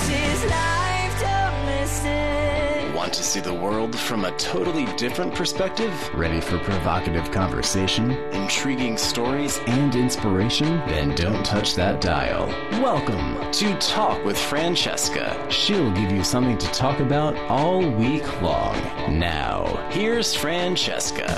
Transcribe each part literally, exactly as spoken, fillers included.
is life, don't miss it. Want to see the world from a totally different perspective? Ready for provocative conversation, intriguing stories, and inspiration? Then don't touch that dial. Welcome to Talk with Francesca. She'll give you something to talk about all week long. Now, here's Francesca.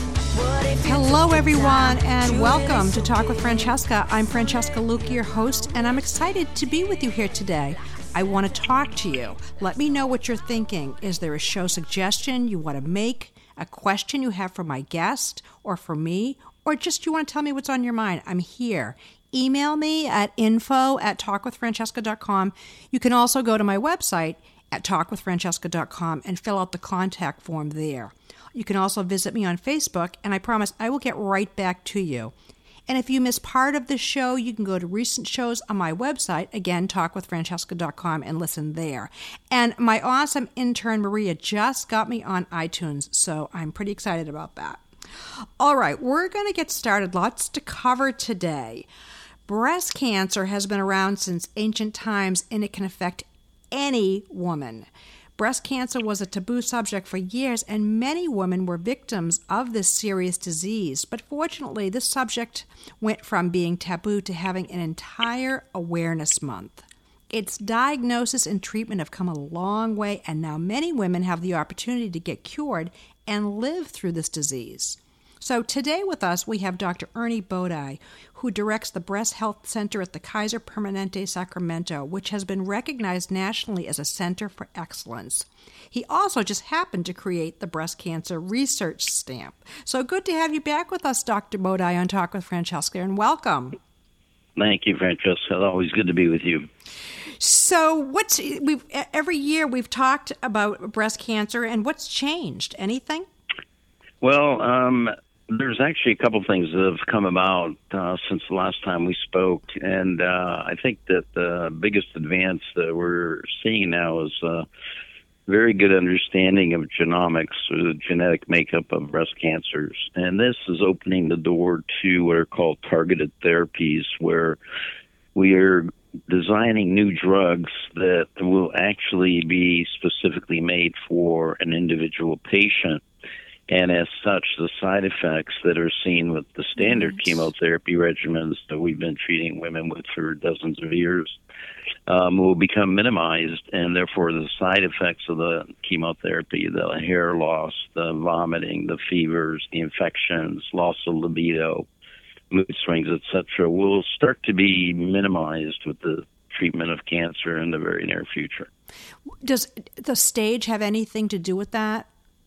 Hello, everyone, and welcome to Talk with Francesca. I'm Francesca Luque, your host, and I'm excited to be with you here today. I want to talk to you. Let me know what you're thinking. Is there a show suggestion you want to make, a question you have for my guest or for me, or just you want to tell me what's on your mind? I'm here. Email me at info at talk with francesca dot com. You can also go to my website at talk with francesca dot com and fill out the contact form there. You can also visit me on Facebook, and I promise I will get right back to you. And if you miss part of the show, you can go to recent shows on my website, again, talk with francesca dot com, and listen there. And my awesome intern, Maria, just got me on iTunes, so I'm pretty excited about that. All right, we're going to get started. Lots to cover today. Breast cancer has been around since ancient times, and it can affect any woman. Breast cancer was a taboo subject for years, and many women were victims of this serious disease. But fortunately, this subject went from being taboo to having an entire awareness month. Its diagnosis and treatment have come a long way, and now many women have the opportunity to get cured and live through this disease. So today with us, we have Doctor Ernie Bodai, who directs the Breast Health Center at the Kaiser Permanente Sacramento, which has been recognized nationally as a center for excellence. He also just happened to create the breast cancer research stamp. So good to have you back with us, Doctor Bodai, on Talk with Francesca, and welcome. Thank you, Francesca. Always good to be with you. So what's we've every year we've talked about breast cancer, and what's changed? Anything? Well, um, there's actually a couple things that have come about uh, since the last time we spoke, and uh, I think that the biggest advance that we're seeing now is a very good understanding of genomics, or the genetic makeup of breast cancers, and this is opening the door to what are called targeted therapies, where we are designing new drugs that will actually be specifically made for an individual patient. And as such, the side effects that are seen with the standard nice. chemotherapy regimens that we've been treating women with for dozens of years um, will become minimized, and therefore the side effects of the chemotherapy, the hair loss, the vomiting, the fevers, the infections, loss of libido, mood swings, et cetera, will start to be minimized with the treatment of cancer in the very near future. Does the stage have anything to do with that?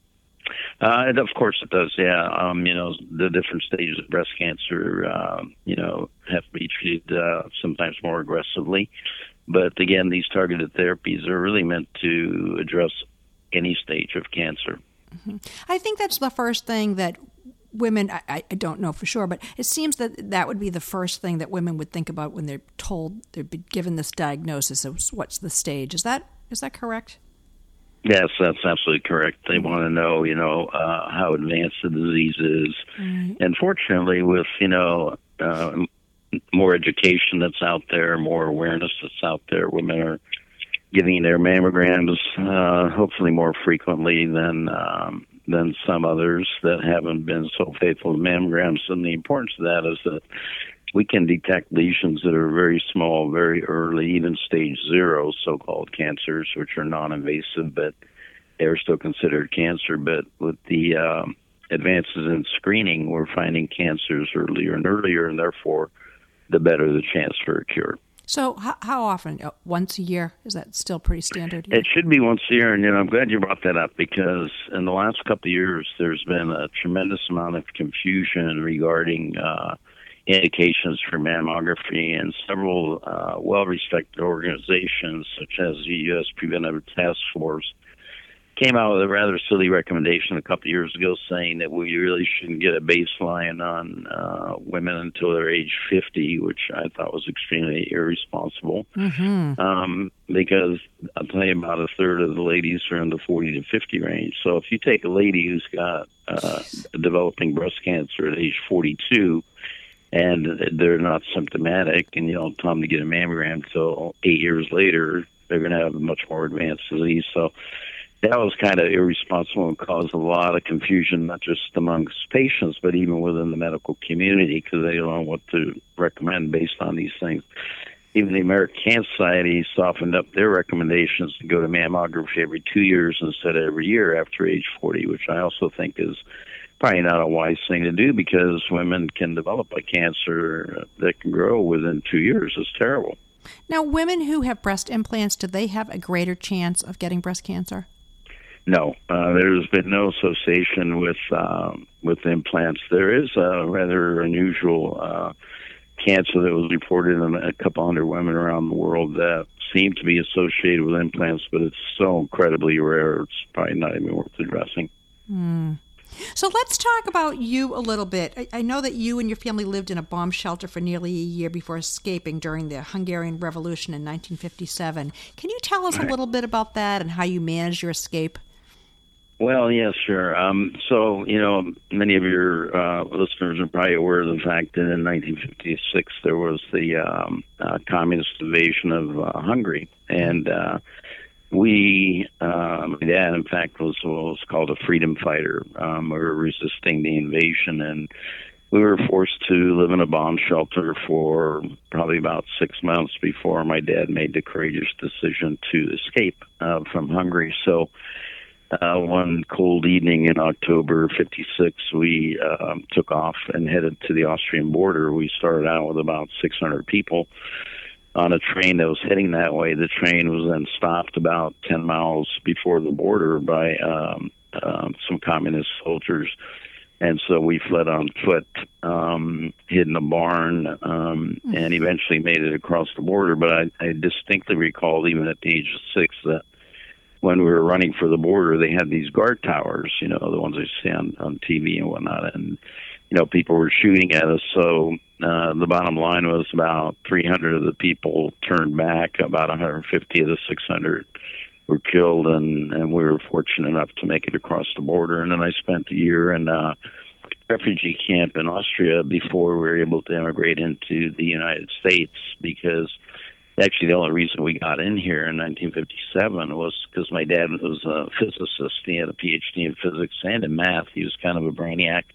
Uh, of course it does, yeah. Um, you know, the different stages of breast cancer, uh, you know, have to be treated uh, sometimes more aggressively. But again, these targeted therapies are really meant to address any stage of cancer. Mm-hmm. I think that's the first thing that women, I, I don't know for sure, but it seems that that would be the first thing that women would think about when they're told, they're given this diagnosis of what's the stage. Is that is that correct? Yes, that's absolutely correct. They want to know, you know, uh, how advanced the disease is. Right. And fortunately, with, you know, uh, more education that's out there, more awareness that's out there, women are getting their mammograms uh, hopefully more frequently than um, than some others that haven't been so faithful to mammograms. And the importance of that is that we can detect lesions that are very small, very early, even stage zero, so-called cancers, which are non-invasive, but they're still considered cancer. But with the um, advances in screening, we're finding cancers earlier and earlier, and therefore, the better the chance for a cure. So how, how often? Once a year? Is that still pretty standard? It should be once a year, and you know, I'm glad you brought that up, because in the last couple of years, there's been a tremendous amount of confusion regarding uh, indications for mammography, and several uh, well-respected organizations, such as the U S Preventive Task Force, came out with a rather silly recommendation a couple of years ago saying that we really shouldn't get a baseline on uh, women until they're age fifty, which I thought was extremely irresponsible. Mm-hmm. Um, because I'll tell you, about a third of the ladies are in the forty to fifty range. So if you take a lady who's got uh, developing breast cancer at age forty-two, and they're not symptomatic, and you don't tell them to get a mammogram until eight years later, they're going to have a much more advanced disease. So that was kind of irresponsible and caused a lot of confusion, not just amongst patients, but even within the medical community, because they don't know what to recommend based on these things. Even the American Cancer Society softened up their recommendations to go to mammography every two years instead of every year after age forty, which I also think is probably not a wise thing to do, because women can develop a cancer that can grow within two years. It's terrible. Now, women who have breast implants, do they have a greater chance of getting breast cancer? No, uh, there's been no association with um, with implants. There is a rather unusual uh, cancer that was reported in a couple hundred women around the world that seemed to be associated with implants, but it's so incredibly rare, it's probably not even worth addressing. Mm. So let's talk about you a little bit. I, I know that you and your family lived in a bomb shelter for nearly a year before escaping during the Hungarian Revolution in nineteen fifty-seven. Can you tell us a little bit about that and how you managed your escape? Well, yeah, sure. Um, so, you know, many of your uh, listeners are probably aware of the fact that in nineteen fifty-six there was the um, uh, communist invasion of uh, Hungary. And uh, we, uh, my dad, in fact, was what was called a freedom fighter. Um, we were resisting the invasion, and we were forced to live in a bomb shelter for probably about six months before my dad made the courageous decision to escape uh, from Hungary. So, Uh, one cold evening in October fifty-six, we uh, took off and headed to the Austrian border. We started out with about six hundred people on a train that was heading that way. The train was then stopped about ten miles before the border by um, um, some communist soldiers. And so we fled on foot, um, hid in a barn, um, and eventually made it across the border. But I, I distinctly recall, even at the age of six, that when we were running for the border, they had these guard towers, you know, the ones I see on, on T V and whatnot. And, you know, people were shooting at us. So uh, the bottom line was about three hundred of the people turned back. About one hundred fifty of the six hundred were killed. And, and we were fortunate enough to make it across the border. And then I spent a year in a refugee camp in Austria before we were able to immigrate into the United States, because actually, the only reason we got in here in nineteen fifty-seven was because my dad was a physicist. He had a P H D in physics and in math. He was kind of a brainiac.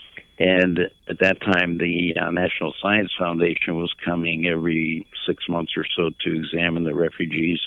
And at that time, the uh, National Science Foundation was coming every six months or so to examine the refugees.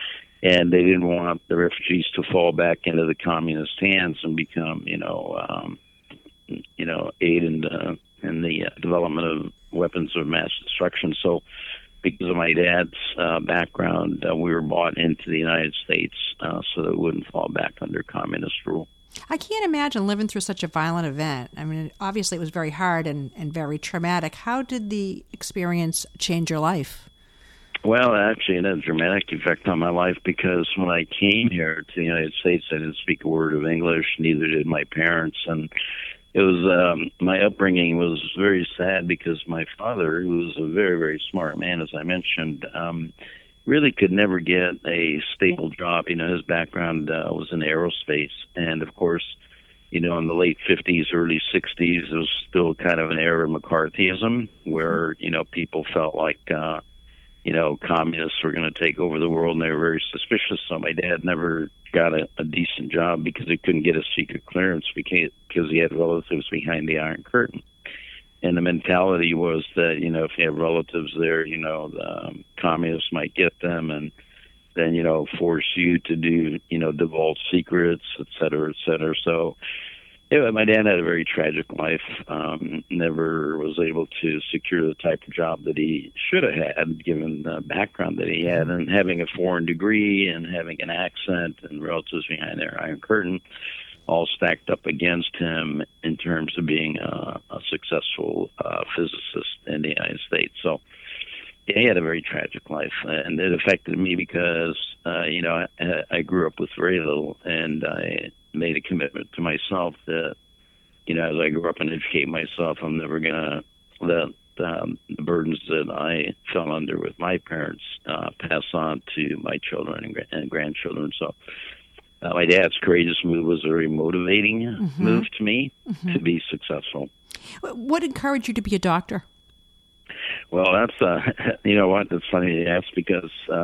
And they didn't want the refugees to fall back into the communist hands and become, you know, um, you know, aid in the, in the uh, development of weapons of mass destruction. So, because of my dad's uh, background, uh, we were brought into the United States uh, so that we wouldn't fall back under communist rule. I can't imagine living through such a violent event. I mean, obviously it was very hard and, and very traumatic. How did the experience change your life? Well, actually, it had a dramatic effect on my life, because when I came here to the United States, I didn't speak a word of English, neither did my parents, and it was um, my upbringing was very sad, because my father, who was a very, very smart man, as I mentioned, um, really could never get a stable job. You know, his background uh, was in aerospace, and of course, you know, in the late fifties, early sixties, there was still kind of an era of McCarthyism where, you know, people felt like, uh, you know, communists were going to take over the world, and they were very suspicious. So my dad never got a, a decent job because he couldn't get a secret clearance because he had relatives behind the Iron Curtain. And the mentality was that, you know, if you have relatives there, you know, the um, communists might get them and then, you know, force you to do, you know, divulge secrets, et cetera, et cetera. So, yeah, my dad had a very tragic life, um, never was able to secure the type of job that he should have had, given the background that he had, and having a foreign degree and having an accent and relatives behind their Iron Curtain all stacked up against him in terms of being a, a successful uh, physicist in the United States. So yeah, he had a very tragic life, and it affected me because, uh, you know, I, I grew up with very little, and I made a commitment to myself that, you know, as I grow up and educate myself, I'm never going to let um, the burdens that I fell under with my parents uh, pass on to my children and, and grandchildren. So uh, my dad's courageous move was a very motivating mm-hmm. move to me mm-hmm. to be successful. What encouraged you to be a doctor? Well, that's, uh, you know what, that's funny to ask, because uh,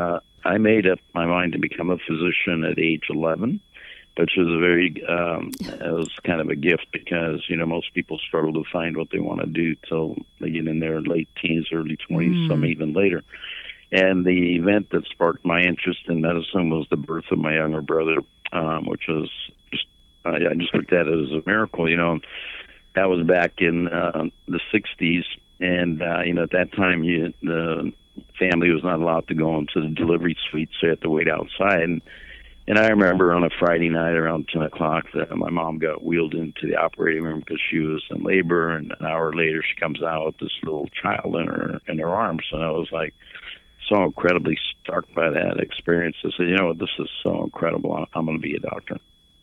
I made up my mind to become a physician at age eleven, which was a very, um, it was kind of a gift because, you know, most people struggle to find what they want to do till they get in their late teens, early twenties, mm. some even later. And the event that sparked my interest in medicine was the birth of my younger brother, um, which was just, I, I just looked at it as a miracle, you know. That was back in uh, the sixties. And, uh, you know, at that time, you, the family was not allowed to go into the delivery suite, so you had to wait outside. And, and I remember on a Friday night around ten o'clock that my mom got wheeled into the operating room because she was in labor, and an hour later she comes out with this little child in her in her arms. And I was like so incredibly struck by that experience. I said, you know what, this is so incredible. I'm going to be a doctor.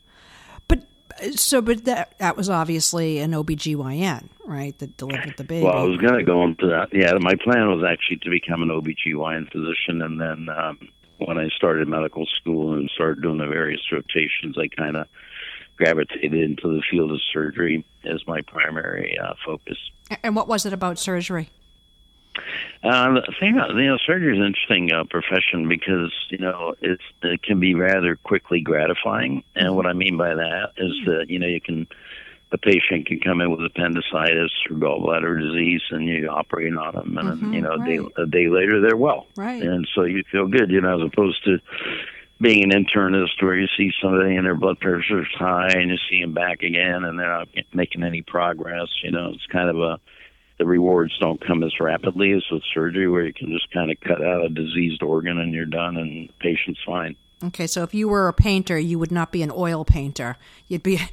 So, but that that was obviously an O B G Y N, right, that delivered the baby. Well, I was going to go into that. Yeah, my plan was actually to become an O B G Y N physician, and then um, when I started medical school and started doing the various rotations, I kind of gravitated into the field of surgery as my primary uh, focus. And what was it about surgery? Uh, the thing, you know, surgery is an interesting uh, profession because, you know, it's, it can be rather quickly gratifying. And what I mean by that is that, you know, you can, the patient can come in with appendicitis or gallbladder disease and you operate on them. And, mm-hmm, you know, right. a, day, a day later they're well. Right. And so you feel good, you know, as opposed to being an internist where you see somebody and their blood pressure is high and you see them back again and they're not making any progress. You know, it's kind of a, the rewards don't come as rapidly as with surgery where you can just kind of cut out a diseased organ and you're done and the patient's fine. Okay, so if you were a painter, you would not be an oil painter. You'd be...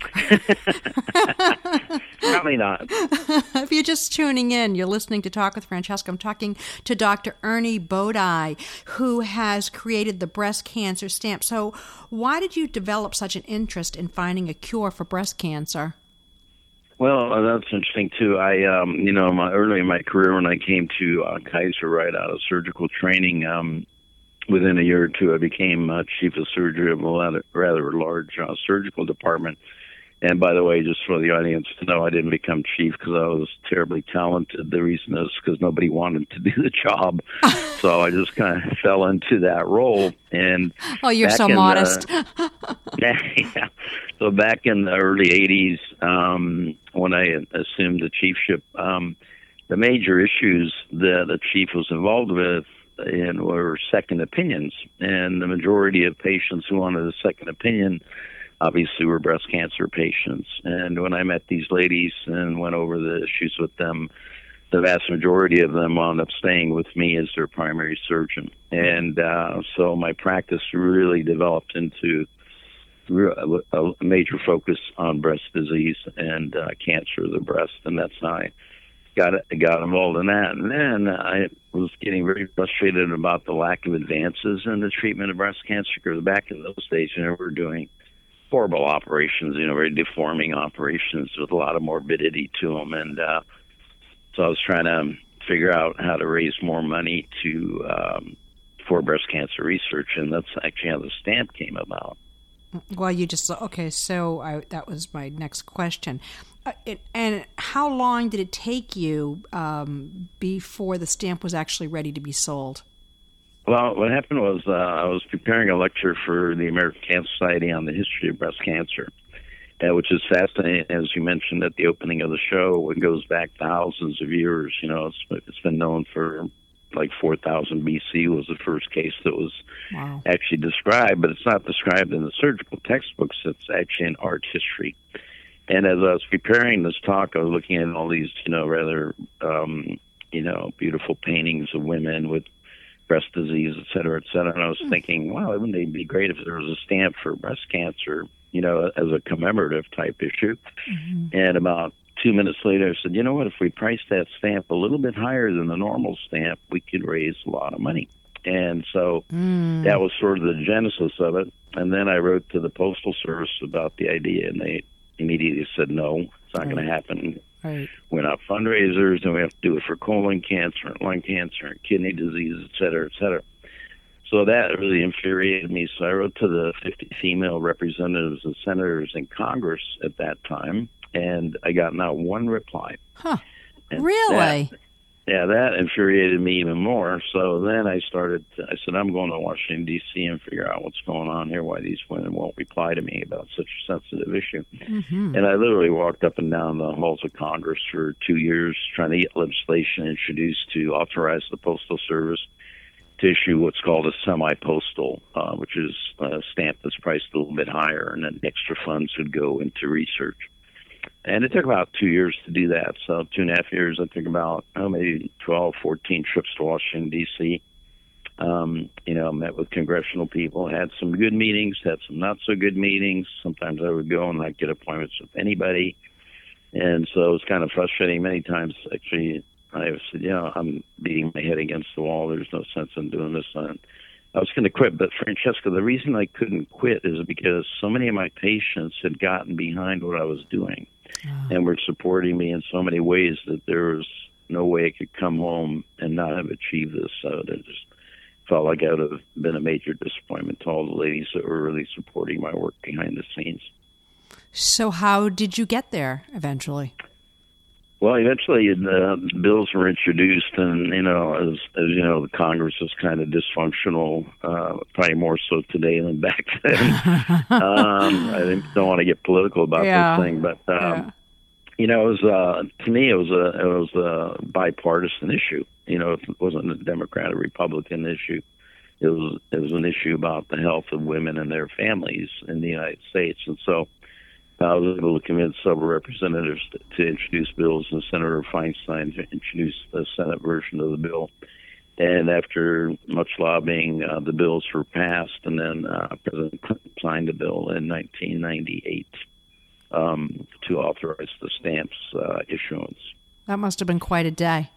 Probably not. If you're just tuning in, you're listening to Talk with Francesca. I'm talking to Doctor Ernie Bodai, who has created the breast cancer stamp. So why did you develop such an interest in finding a cure for breast cancer? Well, uh, that's interesting, too. I, um, you know, my, early in my career when I came to uh, Kaiser right out of surgical training, um, within a year or two, I became uh, chief of surgery of a rather, rather large uh, surgical department. And by the way, just for the audience to know, I didn't become chief because I was terribly talented. The reason is because nobody wanted to do the job. So I just kind of fell into that role. And oh, you're so modest. The, yeah. So back in the early eighties, um, when I assumed the chiefship, um, the major issues that the chief was involved with and were second opinions. And the majority of patients who wanted a second opinion obviously were breast cancer patients. And when I met these ladies and went over the issues with them, the vast majority of them wound up staying with me as their primary surgeon. And uh, so my practice really developed into a major focus on breast disease and uh, cancer of the breast. And that's how I got got involved in that. And then I was getting very frustrated about the lack of advances in the treatment of breast cancer because back in those days, you know, we were doing horrible operations, you know, very deforming operations with a lot of morbidity to them. And uh, so I was trying to figure out how to raise more money to um, for breast cancer research, and that's actually how the stamp came about. Well, you just, okay, so I, that was my next question. Uh, it, and how long did it take you um, before the stamp was actually ready to be sold? Well, what happened was uh, I was preparing a lecture for the American Cancer Society on the history of breast cancer, uh, which is fascinating, as you mentioned at the opening of the show. It goes back thousands of years. You know, it's, it's been known for like four thousand B C was the first case that was wow. actually described, but it's not described in the surgical textbooks. It's actually in art history. And as I was preparing this talk, I was looking at all these, you know, rather, um, you know, beautiful paintings of women with breast disease, et cetera, et cetera. And I was thinking, wow, wouldn't it be great if there was a stamp for breast cancer, you know, as a commemorative type issue? Mm-hmm. And about two minutes later, I said, you know what, if we priced that stamp a little bit higher than the normal stamp, we could raise a lot of money. And so mm. that was sort of the genesis of it. And then I wrote to the Postal Service about the idea, and they immediately said, no, it's not right. going to happen. Right. We're not fundraisers, and we have to do it for colon cancer and lung cancer and kidney disease, et cetera, et cetera. So that really infuriated me. So I wrote to the fifty female representatives and senators in Congress at that time, and I got not one reply. Huh. And really? That, yeah, that infuriated me even more. So then I started, to, I said, I'm going to Washington, D C and figure out what's going on here, why these women won't reply to me about such a sensitive issue. Mm-hmm. And I literally walked up and down the halls of Congress for two years trying to get legislation introduced to authorize the Postal Service to issue what's called a semi-postal, uh, which is a stamp that's priced a little bit higher, and then extra funds would go into research. And it took about two years to do that. So two and a half years, I took about, oh, maybe twelve, fourteen trips to Washington, D C Um, you know, met with congressional people, had some good meetings, had some not so good meetings. Sometimes I would go and not get appointments with anybody. And so it was kind of frustrating. Many times, actually, I said, you know, I'm beating my head against the wall. There's no sense in doing this. And I was going to quit. But Francesca, the reason I couldn't quit is because so many of my patients had gotten behind what I was doing. Oh. And were supporting me in so many ways that there was no way I could come home and not have achieved this. So it just felt like I would have been a major disappointment to all the ladies that were really supporting my work behind the scenes. So how did you get there eventually? Well, eventually the bills were introduced, and, you know, as, as you know, the Congress is kind of dysfunctional, uh, probably more so today than back then. um, I don't want to get political about yeah. this thing, but, um, yeah. you know, it was, uh, to me, it was a, it was a bipartisan issue. You know, it wasn't a Democrat or Republican issue. It was, it was an issue about the health of women and their families in the United States. And so I was able to convince several representatives to, to introduce bills, and Senator Feinstein introduced the Senate version of the bill. And after much lobbying, uh, the bills were passed, and then uh, President Clinton signed the bill in nineteen ninety-eight um, to authorize the stamps uh, issuance. That must have been quite a day.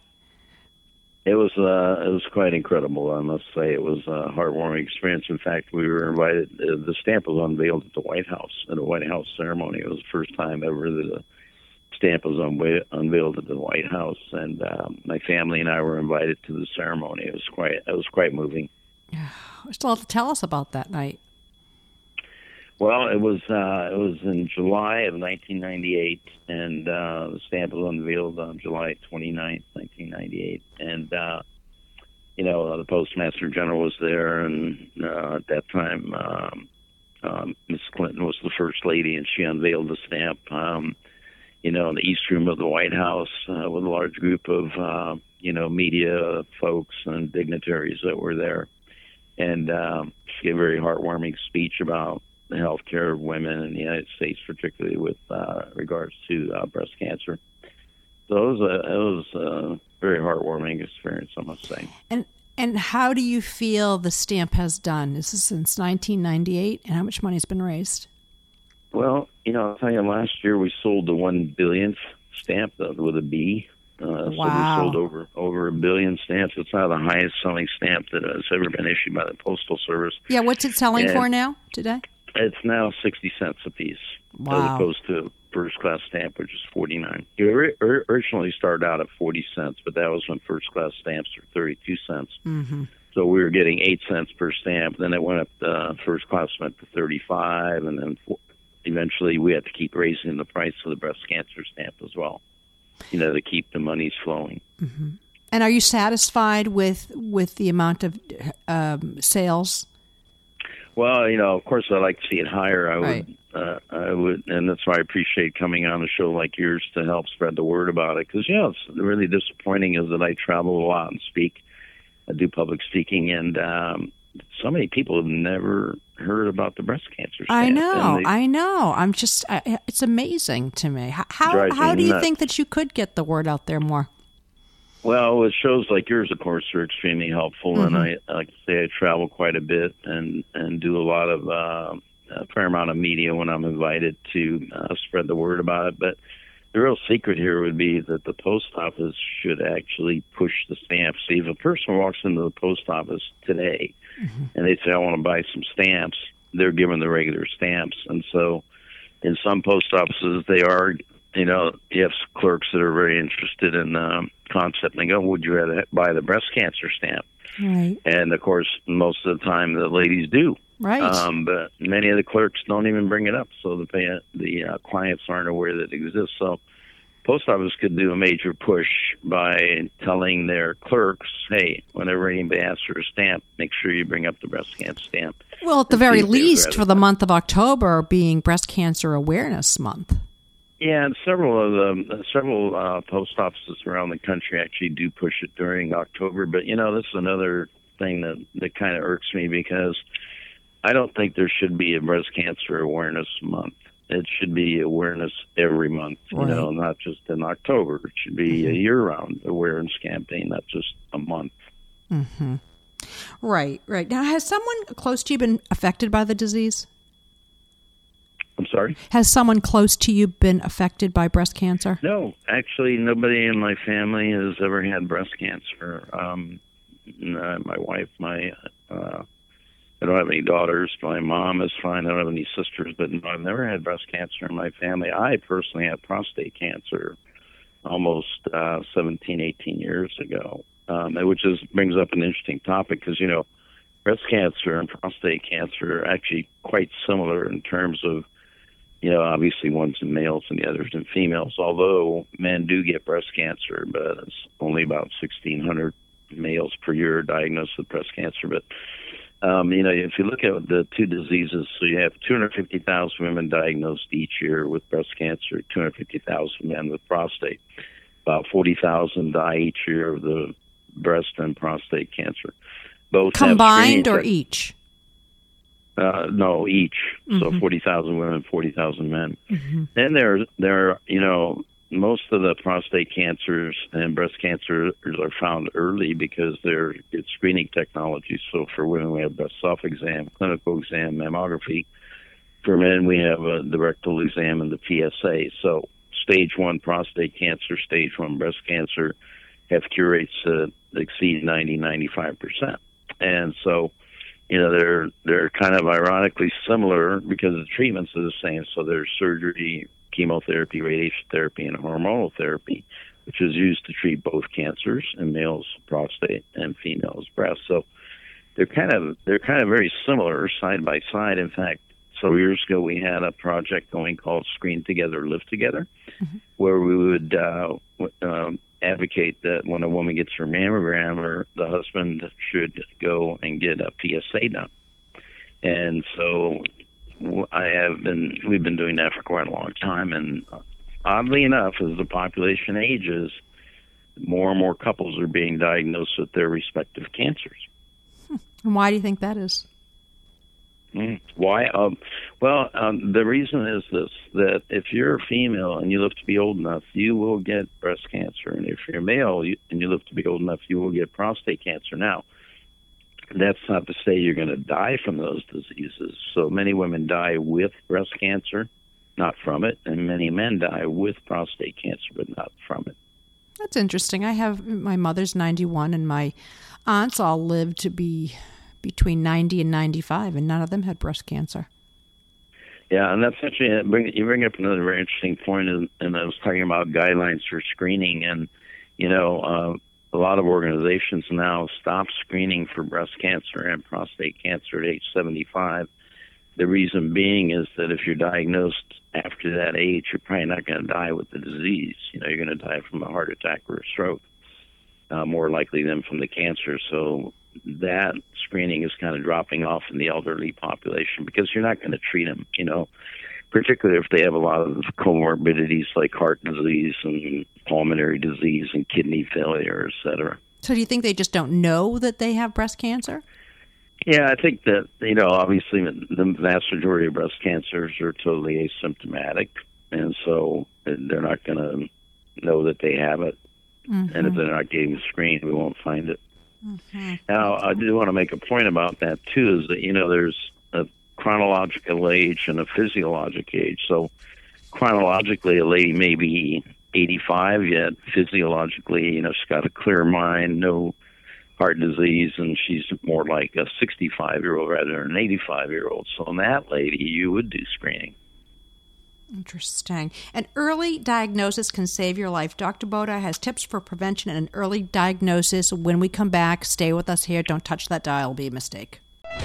It was uh, it was quite incredible, I must say. It was a heartwarming experience. In fact, we were invited. Uh, the stamp was unveiled at the White House at a White House ceremony. It was the first time ever that a stamp was unwa- unveiled at the White House, and um, my family and I were invited to the ceremony. It was quite it was quite moving. Still have to tell us about that night. Well, it was uh, it was in July of nineteen ninety-eight, and uh, the stamp was unveiled on July twenty-ninth, nineteen ninety-eight. And, uh, you know, the Postmaster General was there, and uh, at that time, um, um, Miss Clinton was the First Lady, and she unveiled the stamp, um, you know, in the East Room of the White House uh, with a large group of, uh, you know, media folks and dignitaries that were there. And um, she gave a very heartwarming speech about the health care of women in the United States, particularly with uh, regards to uh, breast cancer. So it was a it was a very heartwarming experience, I must say. And and how do you feel the stamp has done? This is since nineteen ninety-eight, and how much money has been raised? Well, you know, I'll tell you, last year we sold the one billionth stamp with a B. Uh, wow. So we sold over over a billion stamps. It's now the highest selling stamp that has ever been issued by the Postal Service. Yeah, what's it selling and, for now, today? It's now sixty cents a piece, wow. as opposed to a first-class stamp, which is forty-nine. It originally started out at forty cents, but that was when first-class stamps were thirty-two cents. Mm-hmm. So we were getting eight cents per stamp. Then it went up, uh, first-class went to thirty-five, and then for, eventually we had to keep raising the price of the breast cancer stamp as well, you know, to keep the monies flowing. Mm-hmm. And are you satisfied with, with the amount of um, sales? Well, you know, of course, I'd like to see it higher. I right. would, uh, I would, and that's why I appreciate coming on a show like yours to help spread the word about it. Because, you know, it's really disappointing is that I travel a lot and speak. I do public speaking, and um, so many people have never heard about the breast cancer stamp. I know, they, I know. I'm just, I, it's amazing to me. How how, how do you nuts. think that you could get the word out there more? Well, with shows like yours, of course, are extremely helpful. Mm-hmm. And I, like I say, I travel quite a bit and, and do a lot of, uh, a fair amount of media when I'm invited to uh, spread the word about it. But the real secret here would be that the post office should actually push the stamps. See, if a person walks into the post office today mm-hmm. and they say, I want to buy some stamps, they're given the regular stamps. And so in some post offices, they are, you know, you have clerks that are very interested in um, concept, and they go, would you rather buy the breast cancer stamp? Right. And, of course, most of the time the ladies do. Right. Um, but many of the clerks don't even bring it up, so the, the uh, clients aren't aware that it exists. So post office could do a major push by telling their clerks, hey, whenever anybody asks for a stamp, make sure you bring up the breast cancer stamp. Well, at the very least, for the month of October being Breast Cancer Awareness Month. Yeah, and several of them, several uh, post offices around the country actually do push it during October. But, you know, this is another thing that, that kind of irks me, because I don't think there should be a Breast Cancer Awareness Month. It should be awareness every month, you right. know, not just in October. It should be mm-hmm. a year-round awareness campaign, not just a month. Mm-hmm. Right, right. Now, has someone close to you been affected by the disease? I'm sorry? Has someone close to you been affected by breast cancer? No, actually, nobody in my family has ever had breast cancer. Um, uh, my wife, my, uh, I don't have any daughters. My mom is fine. I don't have any sisters, but no, I've never had breast cancer in my family. I personally had prostate cancer almost uh, seventeen, eighteen years ago, um, which is brings up an interesting topic, because, you know, breast cancer and prostate cancer are actually quite similar in terms of, you know, obviously one's in males and the other's in females, although men do get breast cancer, but it's only about sixteen hundred males per year diagnosed with breast cancer. But, um, you know, if you look at the two diseases, so you have two hundred fifty thousand women diagnosed each year with breast cancer, two hundred fifty thousand men with prostate. About forty thousand die each year of the breast and prostate cancer. Both combined or te- each? Uh, no, each. Mm-hmm. So forty thousand women, forty thousand men. Mm-hmm. Then there, there, you know, most of the prostate cancers and breast cancers are found early because they're it's screening technology. So for women, we have breast self-exam, clinical exam, mammography. For men, we have uh, the rectal exam and the P S A. So stage one prostate cancer, stage one breast cancer have cure rates that exceed ninety, ninety-five percent. And so, you know, they're they're kind of ironically similar because the treatments are the same. So there's surgery, chemotherapy, radiation therapy, and hormonal therapy, which is used to treat both cancers in males prostate and females breast. So they're kind of they're kind of very similar side by side. In fact, so years ago we had a project going called Screen Together, Live Together, mm-hmm. where we would uh, um, advocate that when a woman gets her mammogram, or the husband should go and get a P S A done. And so I have been, we've been doing that for quite a long time. And oddly enough, as the population ages, more and more couples are being diagnosed with their respective cancers. And why do you think that is? Mm. Why? Um, well, um, the reason is this, that if you're a female and you live to be old enough, you will get breast cancer. And if you're male you, and you live to be old enough, you will get prostate cancer. Now, that's not to say you're going to die from those diseases. So many women die with breast cancer, not from it, and many men die with prostate cancer, but not from it. That's interesting. I have, my mother's ninety-one, and my aunts all lived to be between ninety and ninety-five, and none of them had breast cancer. Yeah, and that's actually, you bring up another very interesting point, and, and I was talking about guidelines for screening, and, you know, uh, a lot of organizations now stop screening for breast cancer and prostate cancer at age seventy-five. The reason being is that if you're diagnosed after that age, you're probably not going to die with the disease. You know, you're going to die from a heart attack or a stroke, uh, more likely than from the cancer. So that screening is kind of dropping off in the elderly population because you're not going to treat them, you know, particularly if they have a lot of comorbidities like heart disease and pulmonary disease and kidney failure, et cetera. So do you think they just don't know that they have breast cancer? Yeah, I think that, you know, obviously the vast majority of breast cancers are totally asymptomatic, and so they're not going to know that they have it. Mm-hmm. And if they're not getting screened, we won't find it. Mm-hmm. Now, I do want to make a point about that, too, is that, you know, there's a chronological age and a physiologic age. So chronologically, a lady may be eighty-five, yet physiologically, you know, she's got a clear mind, no heart disease, and she's more like a sixty-five-year-old rather than an eighty-five-year-old. So in that lady, you would do screening. Interesting. An early diagnosis can save your life. Doctor Boda has tips for prevention and an early diagnosis. When we come back, stay with us here. Don't touch that dial. It'll be a mistake.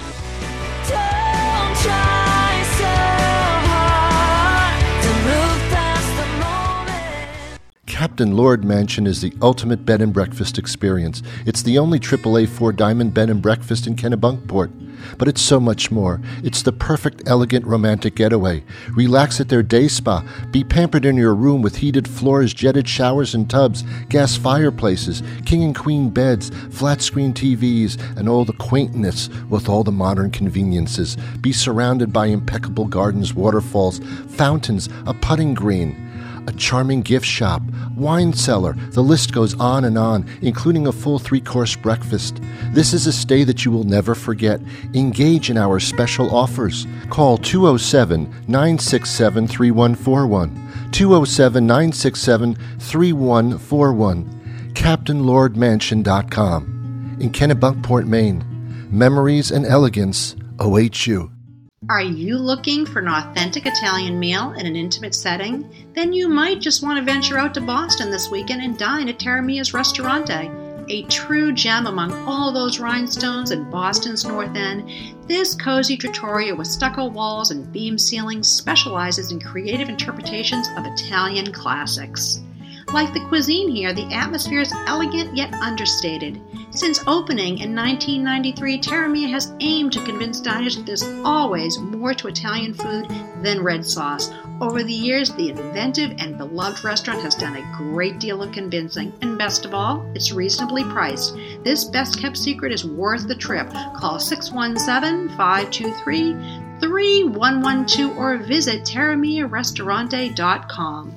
Don't try so hard to move past the moment. Captain Lord Mansion is the ultimate bed and breakfast experience. It's the only triple A four-diamond bed and breakfast in Kennebunkport. But it's so much more. It's the perfect, elegant, romantic getaway. Relax at their day spa. Be pampered in your room with heated floors, jetted showers and tubs, gas fireplaces, king and queen beds, flat-screen T Vs, and all the quaintness with all the modern conveniences. Be surrounded by impeccable gardens, waterfalls, fountains, a putting green, a charming gift shop, wine cellar. The list goes on and on, including a full three-course breakfast. This is a stay that you will never forget. Engage in our special offers. Call two oh seven, nine six seven, three one four one, two oh seven, nine six seven, three one four one, captain lord mansion dot com. In Kennebunkport, Maine, memories and elegance await you. Are you looking for an authentic Italian meal in an intimate setting? Then you might just want to venture out to Boston this weekend and dine at Terra Mia's Ristorante. A true gem among all those rhinestones in Boston's North End, this cozy trattoria with stucco walls and beam ceilings specializes in creative interpretations of Italian classics. Like the cuisine here, the atmosphere is elegant yet understated. Since opening in nineteen ninety-three, Terra Mia has aimed to convince diners that there's always more to Italian food than red sauce. Over the years, the inventive and beloved restaurant has done a great deal of convincing, and best of all, it's reasonably priced. This best-kept secret is worth the trip. Call six one seven, five two three, three one one two or visit terra mia ristorante dot com.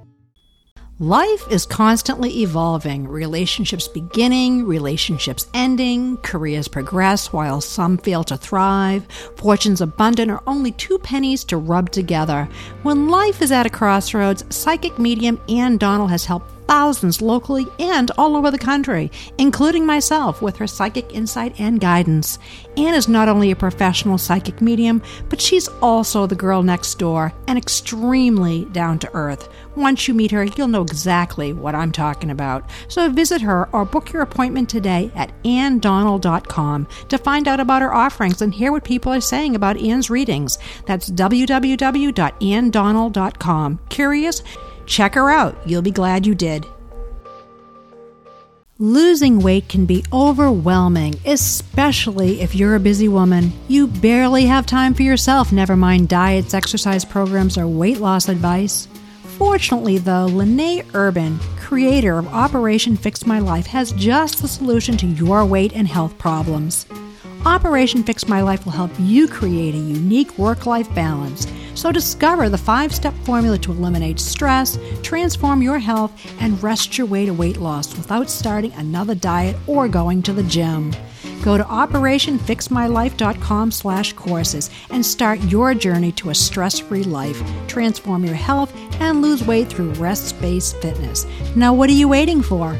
Life is constantly evolving, relationships beginning, relationships ending, careers progress while some fail to thrive, fortunes abundant or only two pennies to rub together. When life is at a crossroads, psychic medium Ann Donald has helped thousands locally and all over the country, including myself, with her psychic insight and guidance. Ann is not only a professional psychic medium, but she's also the girl next door and extremely down to earth. Once you meet her, you'll know exactly what I'm talking about. So visit her or book your appointment today at ann donald dot com to find out about her offerings and hear what people are saying about Ann's readings. That's w w w dot ann donald dot com. Curious? Check her out. You'll be glad you did. Losing weight can be overwhelming, especially if you're a busy woman. You barely have time for yourself, never mind diets, exercise programs, or weight loss advice. Fortunately, though, Lene Urban, creator of Operation Fix My Life, has just the solution to your weight and health problems. Operation Fix My Life will help you create a unique work-life balance. So discover the five-step formula to eliminate stress, transform your health, and rest your way to weight loss without starting another diet or going to the gym. Go to operation fix my life dot com slash courses and start your journey to a stress-free life. Transform your health and lose weight through rest-based fitness. Now what are you waiting for?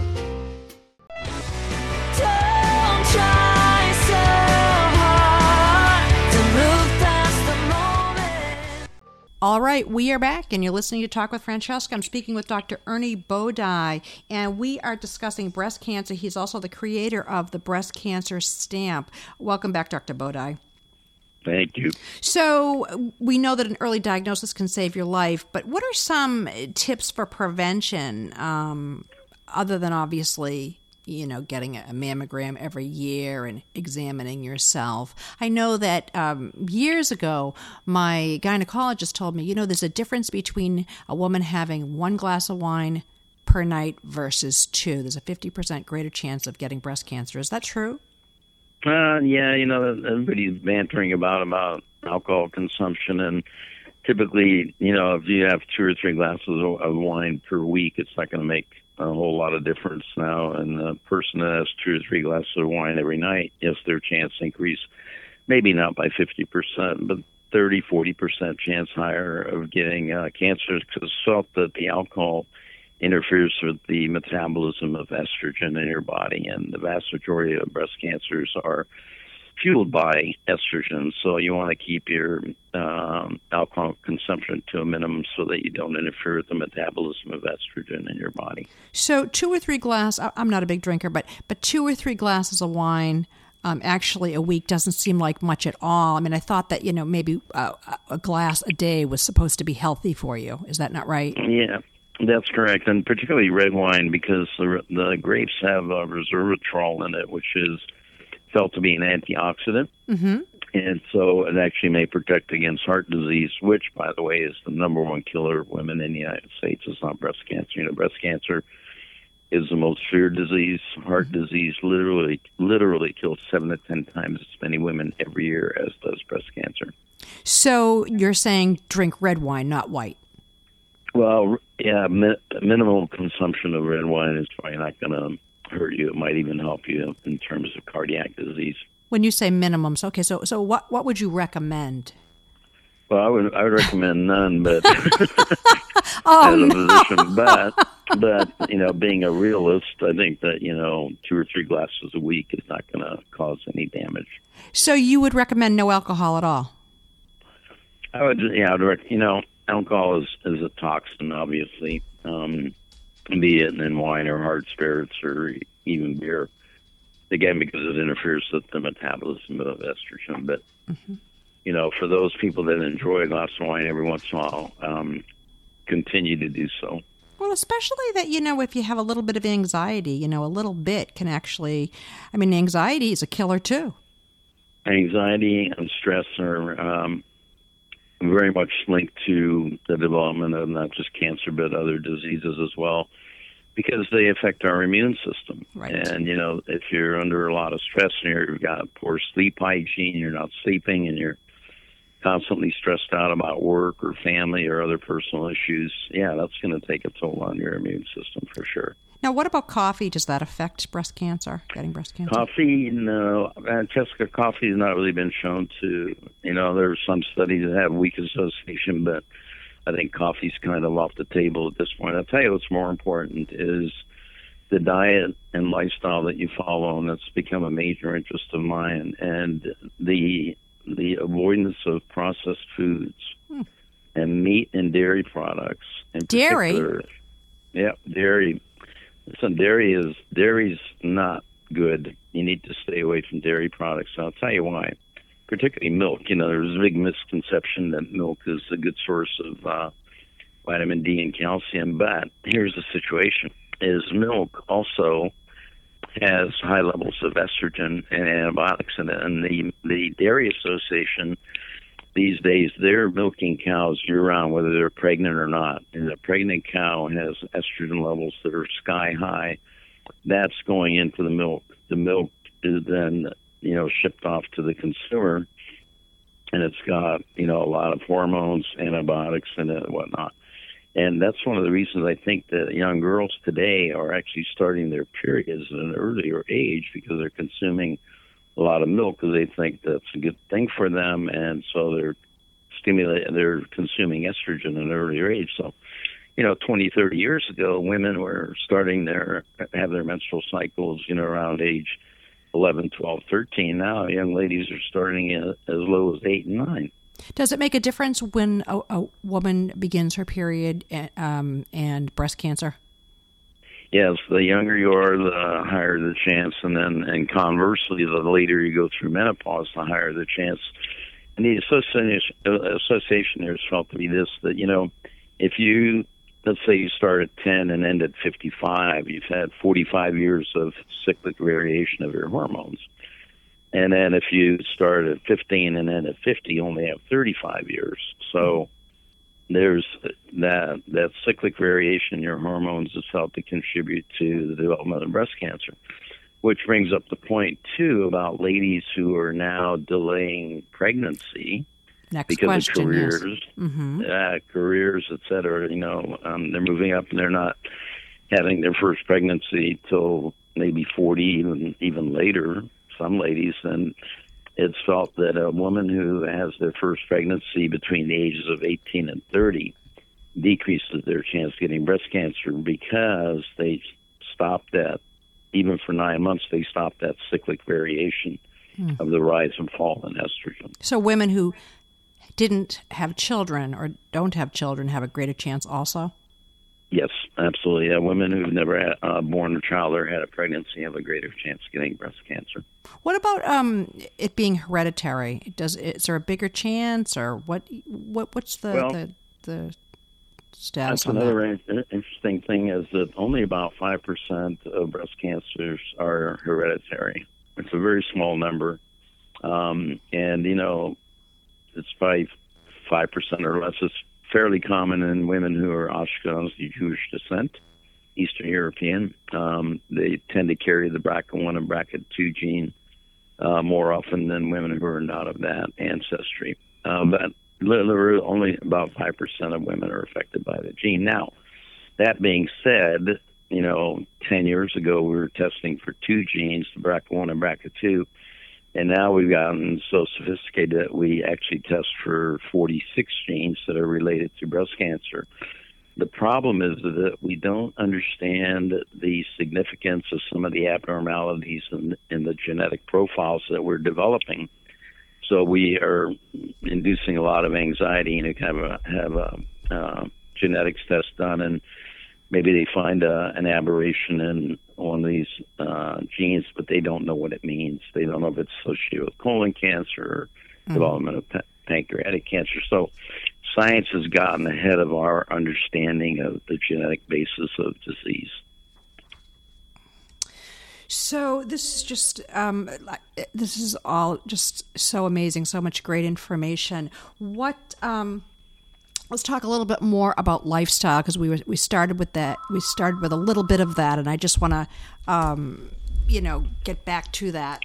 All right, we are back, and you're listening to Talk with Francesca. I'm speaking with Doctor Ernie Bodai, and we are discussing breast cancer. He's also the creator of the breast cancer stamp. Welcome back, Doctor Bodai. Thank you. So we know that an early diagnosis can save your life, but what are some tips for prevention, um, other than obviously, you know, getting a mammogram every year and examining yourself? I know that um, years ago, my gynecologist told me, you know, there's a difference between a woman having one glass of wine per night versus two. There's a fifty percent greater chance of getting breast cancer. Is that true? Uh, yeah, you know, everybody's bantering about, about alcohol consumption, and typically, you know, if you have two or three glasses of, of wine per week, it's not going to make a whole lot of difference now. And a person that has two or three glasses of wine every night, yes, their chance increase, maybe not by fifty percent, but thirty, forty percent chance higher of getting uh, cancer, because it's felt that the alcohol interferes with the metabolism of estrogen in your body, and the vast majority of breast cancers are fueled by estrogen. So you want to keep your um, alcohol consumption to a minimum so that you don't interfere with the metabolism of estrogen in your body. So two or three glasses, I'm not a big drinker, but but two or three glasses of wine um, actually a week doesn't seem like much at all. I mean, I thought that, you know, maybe uh, a glass a day was supposed to be healthy for you. Is that not right? Yeah. That's correct, and particularly red wine because the, the grapes have uh, resveratrol in it, which is felt to be an antioxidant. Mm-hmm. And so it actually may protect against heart disease, which, by the way, is the number one killer of women in the United States. It's not breast cancer. You know, breast cancer is the most feared disease. Heart mm-hmm. disease literally literally kills seven to ten times as many women every year as does breast cancer. So you're saying drink red wine, not white? Well, yeah, mi- minimal consumption of red wine is probably not going to hurt you. It might even help you in terms of cardiac disease. When you say minimums, okay, so so what what would you recommend? Well, I would I would recommend none, but oh, as a no. physician, but but you know, being a realist, I think that you know two or three glasses a week is not going to cause any damage. So you would recommend no alcohol at all? I would, yeah, I would rec- you know, alcohol is is a toxin, obviously, um, be it in wine or hard spirits or even beer. Again, because it interferes with the metabolism of estrogen. But, mm-hmm. you know, for those people that enjoy a glass of wine every once in a while, um, continue to do so. Well, especially that, you know, if you have a little bit of anxiety, you know, a little bit can actually, I mean, anxiety is a killer too. Anxiety and stress are um, very much linked to the development of not just cancer, but other diseases as well, because they affect our immune system. Right. And, you know, if you're under a lot of stress and you've got poor sleep hygiene, you're not sleeping, and you're constantly stressed out about work or family or other personal issues, yeah, that's going to take a toll on your immune system for sure. Now, what about coffee? Does that affect breast cancer, getting breast cancer? Coffee, no. Uh, Jessica, coffee has not really been shown to, you know, there are some studies that have weak association, but I think coffee's kind of off the table at this point. I'll tell you what's more important is the diet and lifestyle that you follow, and that's become a major interest of mine, and the the avoidance of processed foods hmm. and meat and dairy products. In dairy? Particular. Yeah, dairy. Listen, dairy is dairy's not good. You need to stay away from dairy products. And I'll tell you why. Particularly milk. You know, there's a big misconception that milk is a good source of uh, vitamin D and calcium. But here's the situation: is milk also has high levels of estrogen and antibiotics in it. And the the Dairy Association these days, they're milking cows year-round, whether they're pregnant or not. And a pregnant cow has estrogen levels that are sky high. That's going into the milk. The milk is then, you know, shipped off to the consumer, and it's got, you know, a lot of hormones, antibiotics in it and whatnot. And that's one of the reasons I think that young girls today are actually starting their periods at an earlier age, because they're consuming a lot of milk because they think that's a good thing for them, and so they're stimulating, they're consuming estrogen at an earlier age. So, you know, twenty, thirty years ago, women were starting their, have their menstrual cycles, you know, around age eleven, twelve, thirteen. Now young ladies are starting as low as eight and nine. Does it make a difference when a, a woman begins her period um, and breast cancer? Yes, the younger you are, the higher the chance, and then, and conversely, the later you go through menopause, the higher the chance. And the association, association here is felt to be this, that, you know, if you, let's say you start at ten and end at fifty-five, you've had forty-five years of cyclic variation of your hormones. And then if you start at fifteen and end at fifty, you only have thirty-five years. So there's that that cyclic variation in your hormones is felt to contribute to the development of breast cancer, which brings up the point, too, about ladies who are now delaying pregnancy Next because question, of careers, yes. mm-hmm. uh, careers, et cetera. You know, um, they're moving up and they're not having their first pregnancy till maybe forty, even even later. Some ladies, and it's felt that a woman who has their first pregnancy between the ages of eighteen and thirty decreases their chance of getting breast cancer because they stopped that, even for nine months, they stopped that cyclic variation hmm. of the rise and fall in estrogen. So women who didn't have children or don't have children have a greater chance also? Yes, absolutely. Yeah, women who've never had, uh, born a child or had a pregnancy have a greater chance of getting breast cancer. What about um, it being hereditary? Does is there a bigger chance, or what? What what's the well, the, the status That's on another that? in- interesting thing is that only about five percent of breast cancers are hereditary. It's a very small number. Um, and, you know, it's by five percent or less. It's fairly common in women who are Ashkenazi Jewish descent, Eastern European. Um, they tend to carry the B R C A one and B R C A two gene uh, more often than women who are not of that ancestry. Uh, but literally only about five percent of women are affected by the gene. Now, that being said, you know, ten years ago we were testing for two genes, the B R C A one and B R C A two, and now we've gotten so sophisticated that we actually test for forty-six genes that are related to breast cancer. The problem is that we don't understand the significance of some of the abnormalities in, in the genetic profiles that we're developing. So we are inducing a lot of anxiety, and you kind of have a uh, genetics test done, and maybe they find a, an aberration in one of these uh, genes, but they don't know what it means. They don't know if it's associated with colon cancer or mm-hmm. development of pa- pancreatic cancer. So science has gotten ahead of our understanding of the genetic basis of disease. So this is just, um, this is all just so amazing, so much great information. What, um, let's talk a little bit more about lifestyle, because we were, we started with that, we started with a little bit of that, and I just want to, um, you know, get back to that.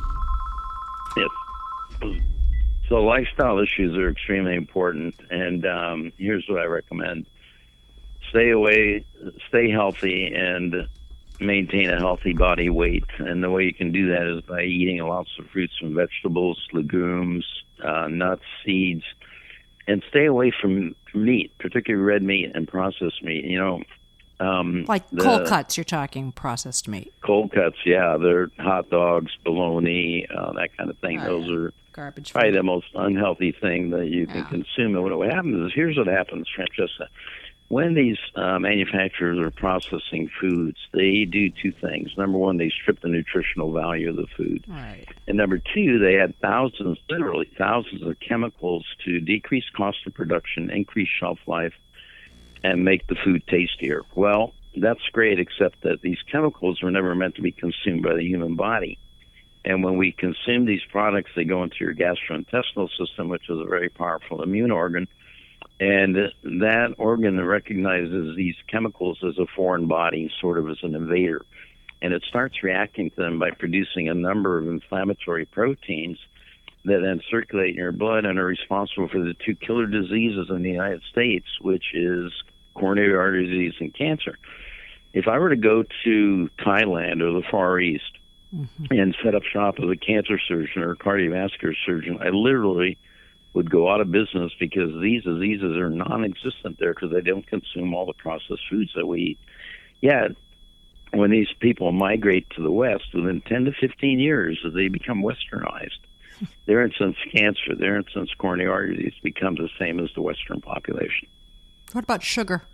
Yes. So lifestyle issues are extremely important, and um, here's what I recommend. Stay away, stay healthy, and maintain a healthy body weight. And the way you can do that is by eating lots of fruits and vegetables, legumes, uh, nuts, seeds, and stay away from meat, particularly red meat and processed meat. You know, um, like the cold cuts, you're talking processed meat. Cold cuts, yeah. They're hot dogs, bologna, uh, that kind of thing. Oh, Those yeah. are Garbage probably food. the most unhealthy thing that you can Yeah. consume. And what, what happens is, here's what happens, Francesca. When these uh, manufacturers are processing foods, they do two things. Number one, they strip the nutritional value of the food. Right. And number two, they add thousands, literally thousands of chemicals to decrease cost of production, increase shelf life, and make the food tastier. Well, that's great, except that these chemicals were never meant to be consumed by the human body. And when we consume these products, they go into your gastrointestinal system, which is a very powerful immune organ. And that organ recognizes these chemicals as a foreign body, sort of as an invader. And it starts reacting to them by producing a number of inflammatory proteins that then circulate in your blood and are responsible for the two killer diseases in the United States, which is coronary artery disease and cancer. If I were to go to Thailand or the Far East mm-hmm. and set up shop as a cancer surgeon or a cardiovascular surgeon, I literally would go out of business, because these diseases are non-existent there because they don't consume all the processed foods that we eat. Yeah, when these people migrate to the West, within ten to fifteen years, they become westernized. Their incidence of cancer, their incidence of coronary artery disease becomes the same as the Western population. What about sugar?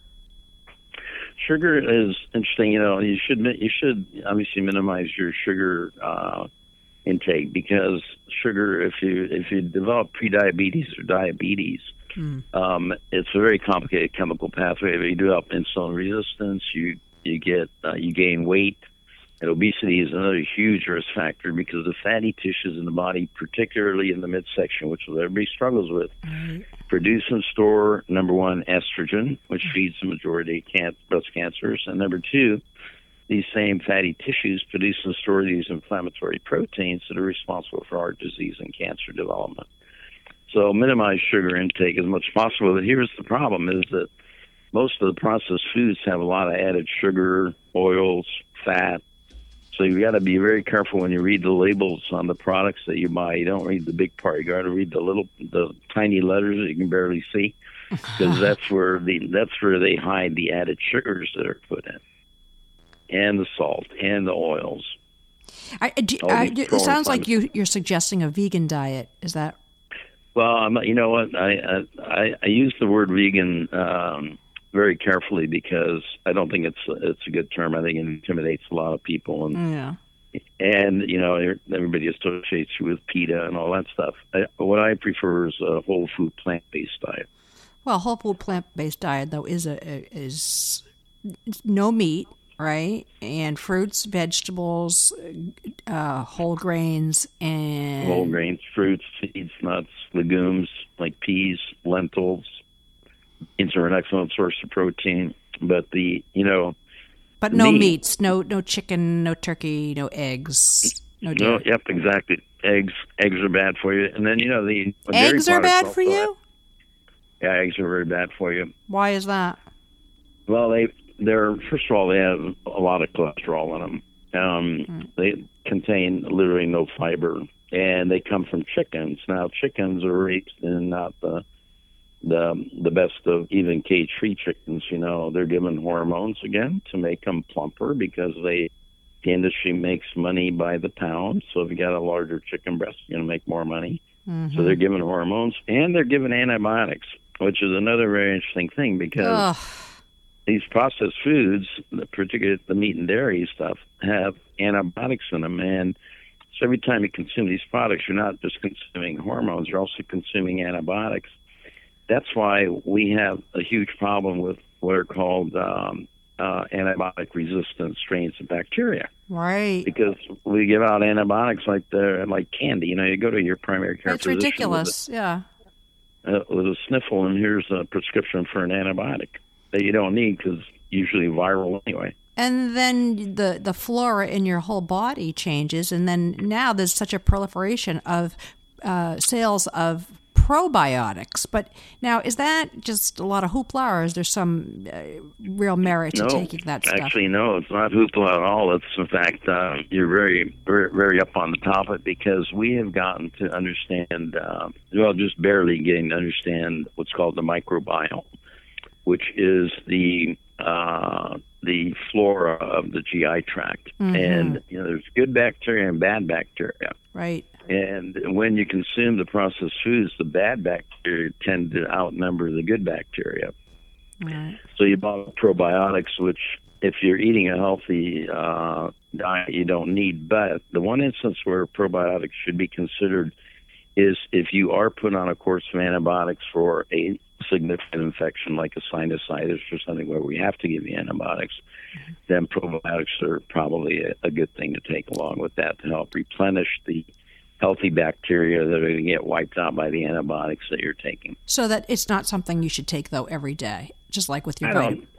Sugar is interesting. You know, you should you should obviously minimize your sugar uh, intake, because sugar, if you if you develop prediabetes or diabetes, mm. um, it's a very complicated chemical pathway. If you develop insulin resistance, you you get uh, you gain weight, and obesity is another huge risk factor, because the fatty tissues in the body, particularly in the midsection, which everybody struggles with, mm. produce and store, number one, estrogen, which mm. feeds the majority of can- breast cancers, and number two, these same fatty tissues produce and store these inflammatory proteins that are responsible for heart disease and cancer development. So minimize sugar intake as much as possible. But here's the problem, is that most of the processed foods have a lot of added sugar, oils, fat. So you've got to be very careful when you read the labels on the products that you buy. You don't read the big part. You got to read the little, the tiny letters that you can barely see, because that's where the that's where they hide the added sugars that are put in, and the salt, and the oils. I, do, I, it sounds like you, you're suggesting a vegan diet. Is that? Well, I'm, you know what? I, I I use the word vegan um, very carefully, because I don't think it's it's a good term. I think it intimidates a lot of people, and yeah. and you know, everybody associates you with PETA and all that stuff. I, what I prefer is a whole food plant based diet. Well, whole food plant-based diet though is a is no meat, right? And fruits, vegetables, uh, whole grains, and whole grains, fruits, seeds, nuts, legumes like peas, lentils. These are an excellent source of protein. But the you know, but no meat, meats, no no chicken, no turkey, no eggs, no dairy. No, yep, exactly. Eggs, eggs are bad for you. And then you know the eggs are bad for you. Yeah, eggs are very bad for you. Why is that? Well, they they're first of all they have a lot of cholesterol in them. Um, mm. They contain literally no fiber, and they come from chickens. Now, chickens are raised in not the the the best of even cage-free chickens. You know, they're given hormones again to make them plumper because they the industry makes money by the pound. So if you got a larger chicken breast, you're going to make more money. Mm-hmm. So they're given hormones and they're given antibiotics, which is another very interesting thing because Ugh. these processed foods, particularly the meat and dairy stuff, have antibiotics in them. And so every time you consume these products, you're not just consuming hormones, you're also consuming antibiotics. That's why we have a huge problem with what are called um, uh, antibiotic-resistant strains of bacteria. Right. Because we give out antibiotics like they're like candy. You know, you go to your primary care That's physician. It's ridiculous, with a, yeah. Uh, with a sniffle, and here's a prescription for an antibiotic that you don't need because usually viral anyway. And then the, the flora in your whole body changes, and then now there's such a proliferation of uh, sales of probiotics. But now, is that just a lot of hoopla, or is there some uh, real merit to no, taking that stuff? Actually, no, it's not hoopla at all. It's, in fact, uh, you're very, very, very up on the topic because we have gotten to understand, uh, well, just barely getting to understand what's called the microbiome, which is the uh, the flora of the G I tract. Mm-hmm. And, you know, there's good bacteria and bad bacteria. Right. And when you consume the processed foods, the bad bacteria tend to outnumber the good bacteria. Right. So you bought probiotics, which if you're eating a healthy uh, diet, you don't need. But the one instance where probiotics should be considered is if you are put on a course of antibiotics for a significant infection like a sinusitis or something where we have to give you antibiotics, mm-hmm. then probiotics are probably a, a good thing to take along with that to help replenish the healthy bacteria that are going to get wiped out by the antibiotics that you're taking. So that it's not something you should take, though, every day, just like with your vitamin.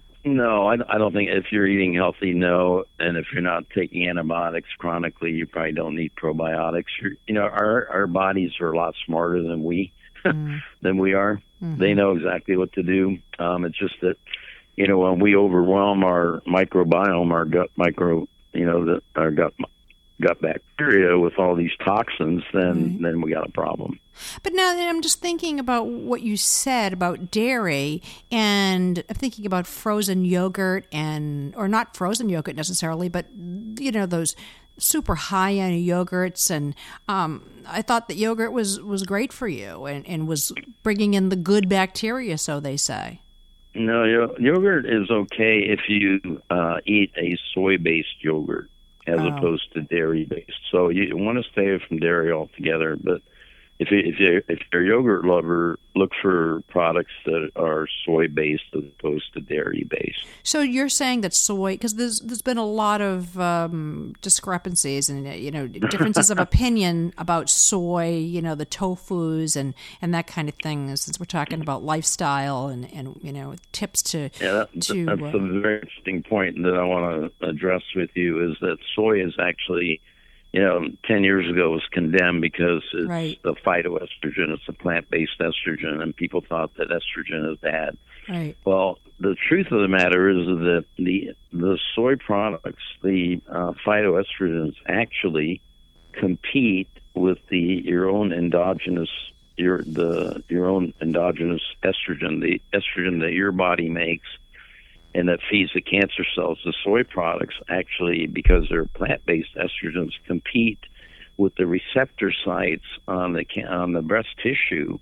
No, I, I don't think if you're eating healthy, no. And if you're not taking antibiotics chronically, you probably don't need probiotics. You're, you know, our, our bodies are a lot smarter than we mm. than we are. Mm-hmm. They know exactly what to do. Um, it's just that, you know, when we overwhelm our microbiome, our gut micro, you know, the, our gut gut bacteria with all these toxins, then right. then we got a problem. But now I'm just thinking about what you said about dairy, and I'm thinking about frozen yogurt, and or not frozen yogurt necessarily, but you know those super high end yogurts, and um, I thought that yogurt was, was great for you and, and was bringing in the good bacteria, so they say. No, yogurt is okay if you uh, eat a soy-based yogurt as oh. opposed to dairy-based. So you want to stay away from dairy altogether. But if you, if you if you're a yogurt lover, look for products that are soy-based as opposed to dairy-based. So you're saying that soy, because there's there's been a lot of um, discrepancies and you know differences of opinion about soy, you know the tofus and, and that kind of thing. Since we're talking about lifestyle and, and you know tips to yeah, that, to that's uh, a very interesting point that I want to address with you is that soy is actually. You know, ten years ago it was condemned because it's right. the phytoestrogen. It's a plant-based estrogen, and people thought that estrogen is bad. Right. Well, the truth of the matter is that the the soy products, the uh, phytoestrogens, actually compete with the your own endogenous your the your own endogenous estrogen, the estrogen that your body makes. And that feeds the cancer cells. The soy products actually, because they're plant-based estrogens, compete with the receptor sites on the on the breast tissue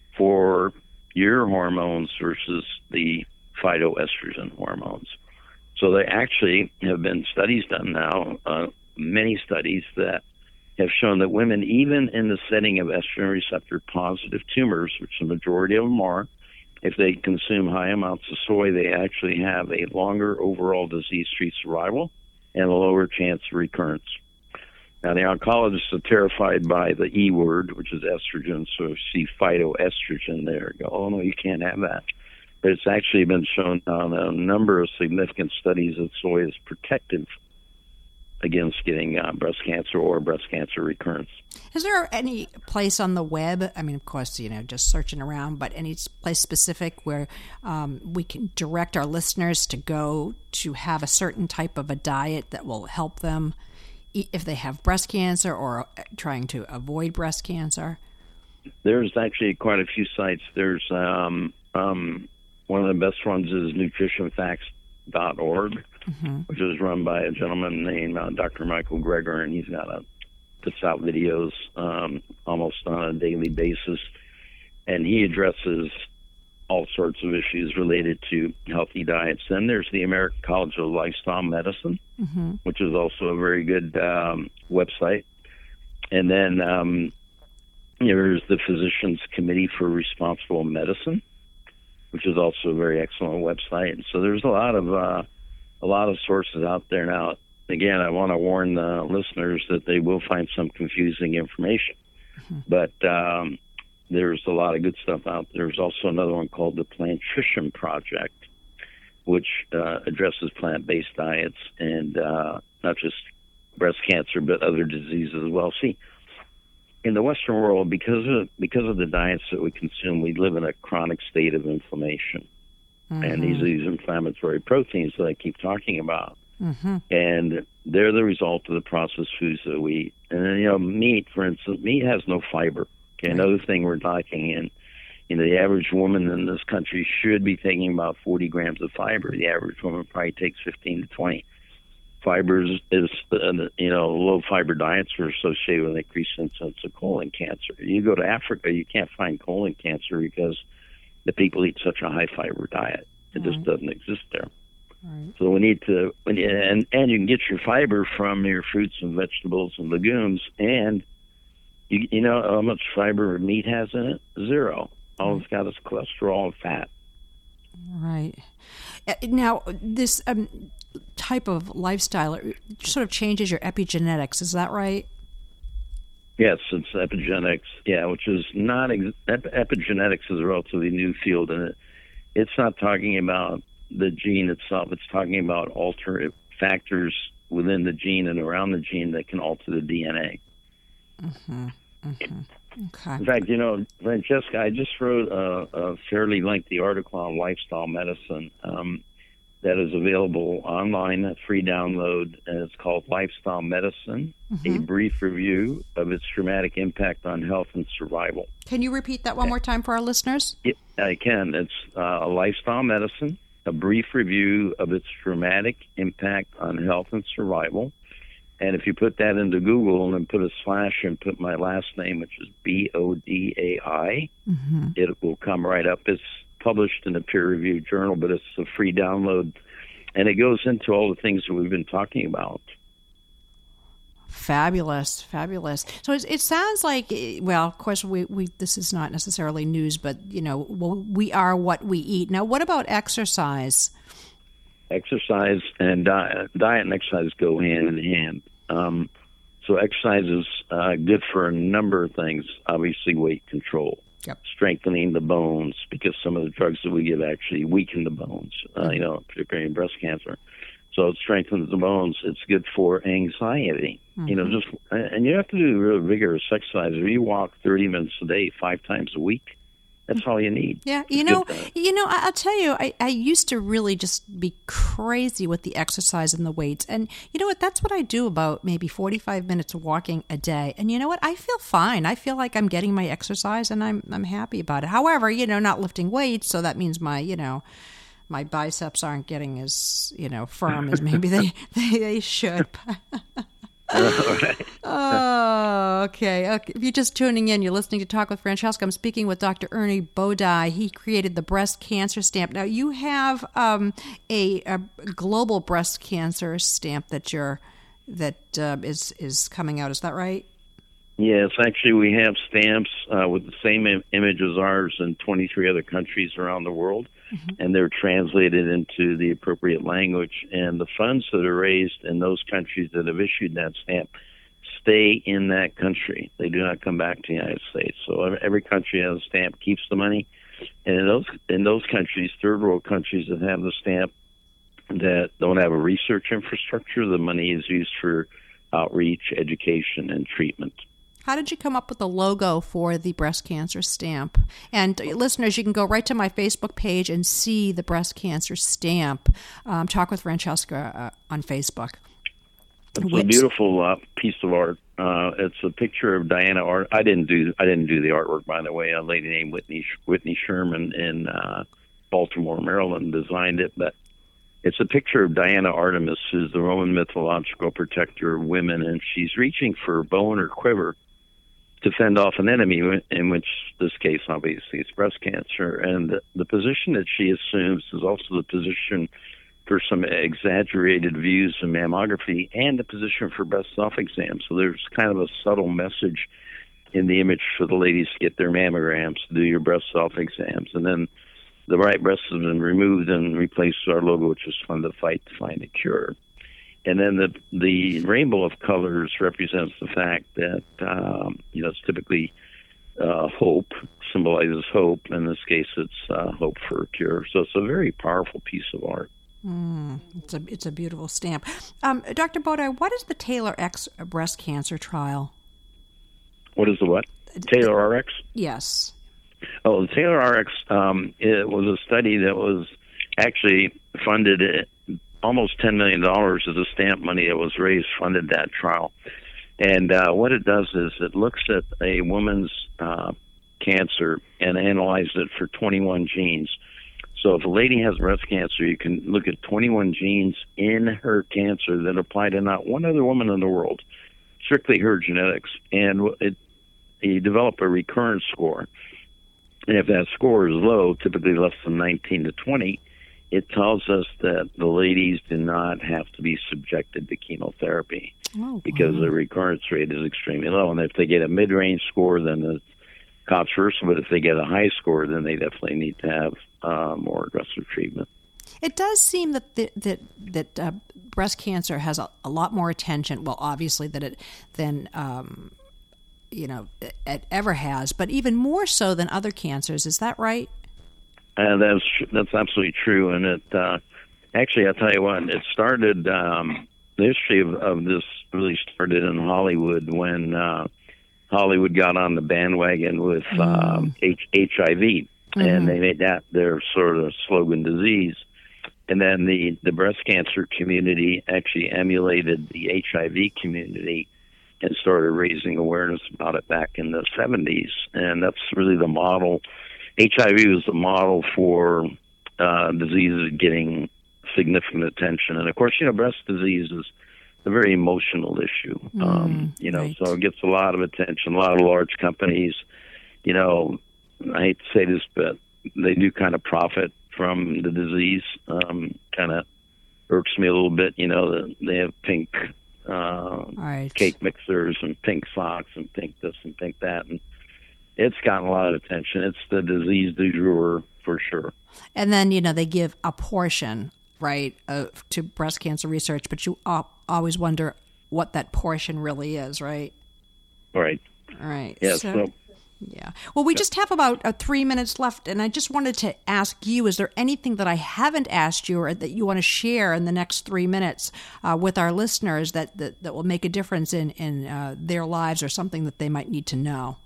for your hormones versus the phytoestrogen hormones. So there actually have been studies done now, uh, many studies that have shown that women, even in the setting of estrogen receptor positive tumors, which the majority of them are, if they consume high amounts of soy, they actually have a longer overall disease-free survival and a lower chance of recurrence. Now, the oncologists are terrified by the E word, which is estrogen, so if you see phytoestrogen there, go, oh, no, you can't have that. But it's actually been shown on a number of significant studies that soy is protective against getting uh, breast cancer or breast cancer recurrence. Is there any place on the web, I mean, of course, you know, just searching around, but any place specific where um, we can direct our listeners to go to have a certain type of a diet that will help them if they have breast cancer or trying to avoid breast cancer? There's actually quite a few sites. There's um, um, one of the best ones is nutrition facts dot org, mm-hmm. which is run by a gentleman named uh, Doctor Michael Greger, and he's got a puts out videos um, almost on a daily basis, and he addresses all sorts of issues related to healthy diets. Then there's the American College of Lifestyle Medicine, mm-hmm. which is also a very good um, website. And then um, there's the Physicians Committee for Responsible Medicine, which is also a very excellent website. And so there's a lot of uh, a lot of sources out there now. Again, I want to warn the listeners that they will find some confusing information, mm-hmm. but um, there's a lot of good stuff out there. There's also another one called the Plantrition Project, which uh, addresses plant-based diets and uh, not just breast cancer, but other diseases as well. See, in the Western world, because of because of the diets that we consume, we live in a chronic state of inflammation. Mm-hmm. And these are these inflammatory proteins that I keep talking about. Mm-hmm. And they're the result of the processed foods that we eat. And then, you know, meat, for instance, meat has no fiber. Okay, right. Another thing we're talking in, you know, the average woman in this country should be taking about forty grams of fiber. The average woman probably takes fifteen to twenty. Fiber is, is uh, you know, low fiber diets are associated with increased incidence of colon cancer. You go to Africa, you can't find colon cancer because the people eat such a high fiber diet. It right. just doesn't exist there. Right. So we need to, when you, and, and you can get your fiber from your fruits and vegetables and legumes, and you, you know how much fiber meat has in it? Zero. All it's got is cholesterol and fat. Right. Now, this um, type of lifestyle sort of changes your epigenetics. Is that right? Yes, it's epigenetics. Yeah, which is not ex- ep- epigenetics is a relatively new field, and it, it's not talking about the gene itself. It's talking about alter factors within the gene and around the gene that can alter the D N A. Mm-hmm. Mm-hmm. Okay. In fact, you know, Francesca, I just wrote a, a fairly lengthy article on lifestyle medicine um, that is available online, a free download, and it's called Lifestyle Medicine, mm-hmm. a brief review of its dramatic impact on health and survival. Can you repeat that one more time for our listeners? Yeah, I can. It's uh, Lifestyle Medicine, a brief review of its dramatic impact on health and survival. And if you put that into Google and then put a slash and put my last name, which is B O D A I, mm-hmm. it will come right up. It's published in a peer-reviewed journal, but it's a free download. And it goes into all the things that we've been talking about. Fabulous, fabulous. So it, it sounds like, well, of course, we, we this is not necessarily news, but, you know, we are what we eat. Now, what about exercise? Exercise and diet, diet and exercise go hand in hand. Um, so exercise is uh, good for a number of things. Obviously, weight control, yep. strengthening the bones, because some of the drugs that we give actually weaken the bones. Uh, you know, particularly in breast cancer. So it strengthens the bones. It's good for anxiety. Mm-hmm. You know, just and you have to do real vigorous exercise. If you walk thirty minutes a day, five times a week, that's all you need. Yeah, you know, you know, I'll tell you, I, I used to really just be crazy with the exercise and the weights. And you know what? That's what I do about maybe forty-five minutes of walking a day. And you know what? I feel fine. I feel like I'm getting my exercise and I'm I'm happy about it. However, you know, not lifting weights, so that means my, you know, my biceps aren't getting as, you know, firm as maybe they, they, they should. Oh, okay. okay. If you're just tuning in, you're listening to Talk with Francesca. I'm speaking with Doctor Ernie Bodai. He created the breast cancer stamp. Now, you have um, a, a global breast cancer stamp that you're that uh, is is coming out. Is that right? Yes, actually, we have stamps uh, with the same im- image as ours in twenty-three other countries around the world, mm-hmm. and they're translated into the appropriate language. And the funds that are raised in those countries that have issued that stamp stay in that country. They do not come back to the United States. So every, every country has a stamp, keeps the money. And in those in those countries, third world countries that have the stamp that don't have a research infrastructure, the money is used for outreach, education, and treatment. How did you come up with the logo for the breast cancer stamp? And listeners, you can go right to my Facebook page and see the breast cancer stamp. Um, Talk with Francesca uh, on Facebook. It's Which, a beautiful uh, piece of art. Uh, it's a picture of Diana Art. I didn't do I didn't do the artwork, by the way. A lady named Whitney Whitney Sherman in uh, Baltimore, Maryland, designed it. But it's a picture of Diana Artemis, who's the Roman mythological protector of women, and she's reaching for a bow in her quiver to fend off an enemy, in which this case obviously is breast cancer. And the, the position that she assumes is also the position for some exaggerated views of mammography and the position for breast self-exam. So there's kind of a subtle message in the image for the ladies to get their mammograms, to do your breast self-exams. And then the right breast has been removed and replaced with our logo, which is Fund the Fight to Find a Cure. And then the the rainbow of colors represents the fact that, um, you know, it's typically uh, hope, symbolizes hope. In this case, it's uh, hope for a cure. So it's a very powerful piece of art. Mm, it's a it's a beautiful stamp. Um, Doctor Bodai, what is the TAILORx breast cancer trial? What is the what? TAILORx? Yes. Oh, the TAILORx, um, it was a study that was actually funded at almost ten million dollars of the stamp money that was raised funded that trial. And uh, what it does is it looks at a woman's uh, cancer and analyzes it for twenty-one genes. So if a lady has breast cancer, you can look at twenty-one genes in her cancer that apply to not one other woman in the world, strictly her genetics. And it, you develop a recurrence score. And if that score is low, typically less than nineteen to twenty, it tells us that the ladies do not have to be subjected to chemotherapy oh, because wow. the recurrence rate is extremely low. And if they get a mid-range score, then it's controversial. But if they get a high score, then they definitely need to have uh, more aggressive treatment. It does seem that the, that that uh, breast cancer has a, a lot more attention. Well, obviously that it than um, you know it ever has, but even more so than other cancers. Is that right? Uh, that's that's absolutely true, and it uh, actually, I'll tell you what, it started. Um, the history of, of this really started in Hollywood when uh, Hollywood got on the bandwagon with mm. um, H- HIV, mm-hmm. and they made that their sort of slogan disease. And then the, the breast cancer community actually emulated the H I V community and started raising awareness about it back in the seventies, and that's really the model. H I V was the model for uh, diseases getting significant attention. And, of course, you know, breast disease is a very emotional issue, mm, um, you know, right. so it gets a lot of attention. A lot of large companies, you know, I hate to say this, but they do kind of profit from the disease. Um, kind of irks me a little bit, you know, that they have pink uh, right. cake mixers and pink socks and pink this and pink that. And it's gotten a lot of attention. It's the disease du jour for sure. And then, you know, they give a portion, right, uh, to breast cancer research, but you always wonder what that portion really is, right? Right. Right. Yeah. So, so yeah. Well, we yeah. just have about uh, three minutes left, and I just wanted to ask you, is there anything that I haven't asked you or that you want to share in the next three minutes uh, with our listeners that, that, that will make a difference in, in uh, their lives or something that they might need to know?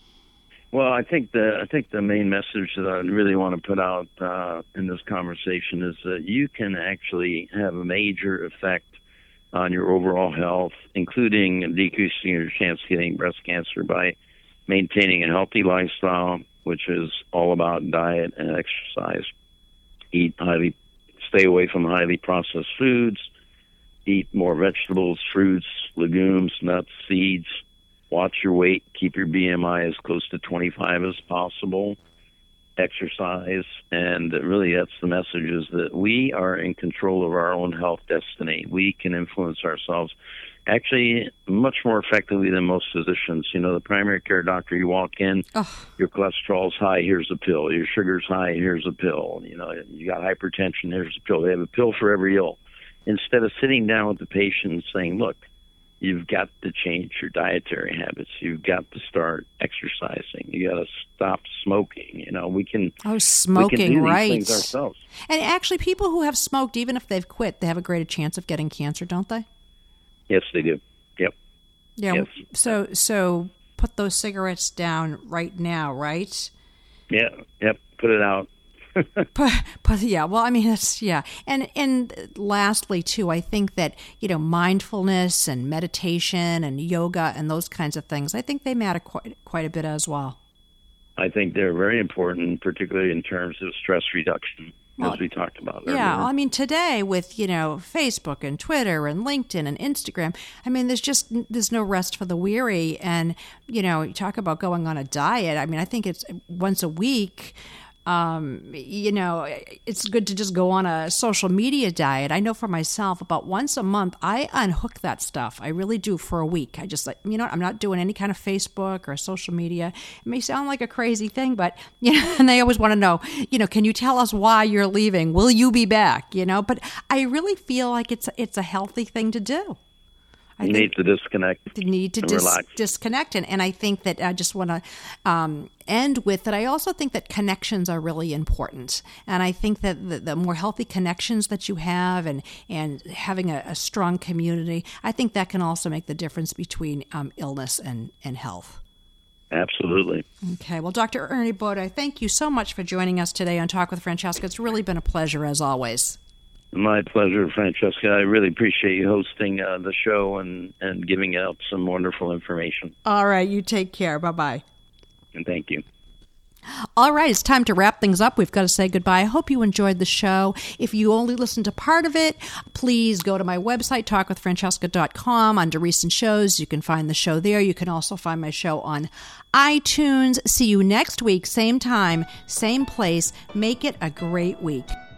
Well, I think the I think the main message that I really want to put out uh, in this conversation is that you can actually have a major effect on your overall health, including decreasing your chance of getting breast cancer by maintaining a healthy lifestyle, which is all about diet and exercise. Eat highly, stay away from highly processed foods. Eat more vegetables, fruits, legumes, nuts, seeds. Watch your weight. Keep your B M I as close to twenty-five as possible. Exercise. And really, that's the message, is that we are in control of our own health destiny. We can influence ourselves. Actually, much more effectively than most physicians. You know, the primary care doctor, you walk in, oh. your cholesterol's high, here's a pill. Your sugar's high, here's a pill. You know, you got hypertension, here's a pill. They have a pill for every ill. Instead of sitting down with the patient and saying, look, you've got to change your dietary habits. You've got to start exercising. You got to stop smoking. You know, we can. Oh, smoking, we can do right? These things ourselves. And actually, people who have smoked, even if they've quit, they have a greater chance of getting cancer, don't they? Yes, they do. Yep. Yeah. Yes. So, so put those cigarettes down right now, right? Yeah. Yep. Put it out. but, but yeah, well, I mean, that's, yeah. And, and lastly, too, I think that, you know, mindfulness and meditation and yoga and those kinds of things, I think they matter quite, quite a bit as well. I think they're very important, particularly in terms of stress reduction, well, as we talked about earlier. Yeah, I mean, today with, you know, Facebook and Twitter and LinkedIn and Instagram, I mean, there's just, there's no rest for the weary. And, you know, you talk about going on a diet. I mean, I think it's once a week. Um, you know, it's good to just go on a social media diet. I know for myself, about once a month, I unhook that stuff. I really do for a week. I just like, you know, I'm not doing any kind of Facebook or social media. It may sound like a crazy thing, but, you know, and they always want to know, you know, can you tell us why you're leaving? Will you be back? You know, but I really feel like it's, it's a healthy thing to do. I you need to disconnect. You need to dis- disconnect. And, and I think that I just want to um, end with that. I also think that connections are really important. And I think that the, the more healthy connections that you have and, and having a, a strong community, I think that can also make the difference between um, illness and, and health. Absolutely. Okay. Well, Doctor Ernie Boda, thank you so much for joining us today on Talk with Francesca. It's really been a pleasure as always. My pleasure, Francesca. I really appreciate you hosting uh, the show and, and giving out some wonderful information. All right. You take care. Bye-bye. And thank you. All right, it's time to wrap things up. We've got to say goodbye. I hope you enjoyed the show. If you only listened to part of it, please go to my website, talk with francesca dot com. Under recent shows, you can find the show there. You can also find my show on iTunes. See you next week, same time, same place. Make it a great week.